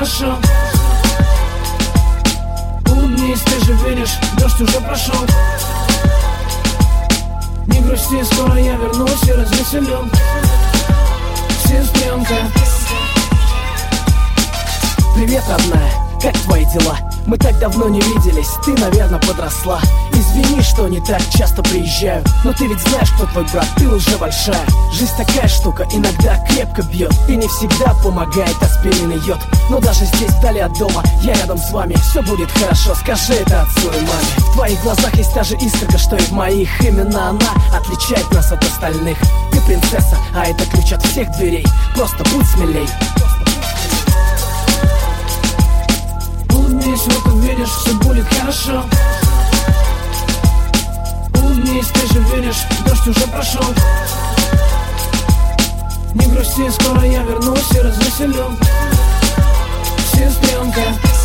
хорошо. Улыбнись, ты же видишь, дождь уже прошел. Не грусти, скоро я вернусь и развеселю. Сестренка. Привет, родная, как твои дела? Мы так давно не виделись, ты, наверное, подросла. Извини, что не так часто приезжаю, но ты ведь знаешь, кто твой брат, ты уже большая. Жизнь такая штука, иногда крепко бьет и не всегда помогает аспирин и йод. Но даже здесь, вдали от дома, я рядом с вами. Все будет хорошо, скажи это отцу и маме. В твоих глазах есть та же искорка, что и в моих. Именно она отличает нас от остальных. Ты принцесса, а это ключ от всех дверей. Просто будь смелей. Улыбнись, вот увидишь, все будет хорошо. Улыбнись, ты же видишь, дождь уже прошел. Не грусти, скоро я вернусь и развеселю. Сестренка.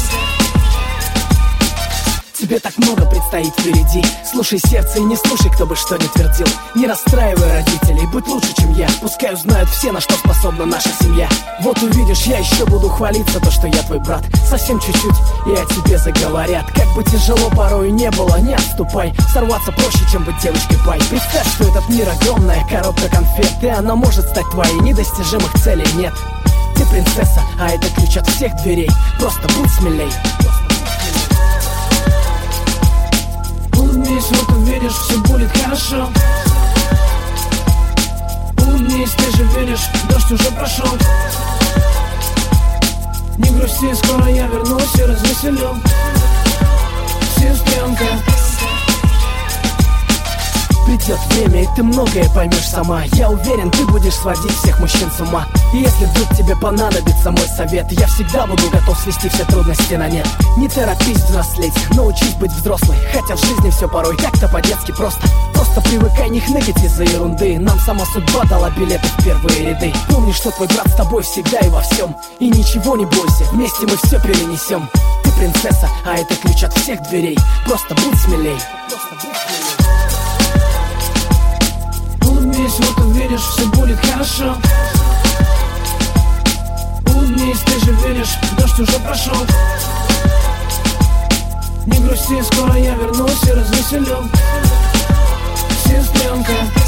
Тебе так много предстоит впереди. Слушай сердце и не слушай, кто бы что ни твердил. Не расстраивай родителей, будь лучше, чем я. Пускай узнают все, на что способна наша семья. Вот увидишь, я еще буду хвалиться, то, что я твой брат. Совсем чуть-чуть, и о тебе заговорят. Как бы тяжело порой не было, не отступай. Сорваться проще, чем быть девочкой-пай. Представь, что этот мир огромная коробка конфет, и она может стать твоей, недостижимых целей нет. Ты принцесса, а это ключ от всех дверей. Просто будь смелей. Улыбнись, вот увидишь, все будет хорошо. Улыбнись, ты же видишь, дождь уже прошел. Не грусти, скоро я вернусь и развеселю. Сестренка. Придет время, и ты многое поймешь сама. Я уверен, ты будешь сводить всех мужчин с ума. И если вдруг тебе понадобится мой совет, я всегда буду готов свести все трудности на нет. Не торопись взрослеть, научись быть взрослой. Хотя в жизни все порой как-то по-детски просто. Просто привыкай не хныкать из-за ерунды. Нам сама судьба дала билеты в первые ряды. Помни, что твой брат с тобой всегда и во всем. И ничего не бойся, вместе мы все перенесем. Ты принцесса, а это ключ от всех дверей. Просто будь смелей. Улыбнись, вот увидишь, все будет хорошо. Улыбнись, ты же видишь, дождь уже прошел. Не грусти, скоро я вернусь и развеселю. Сестренка.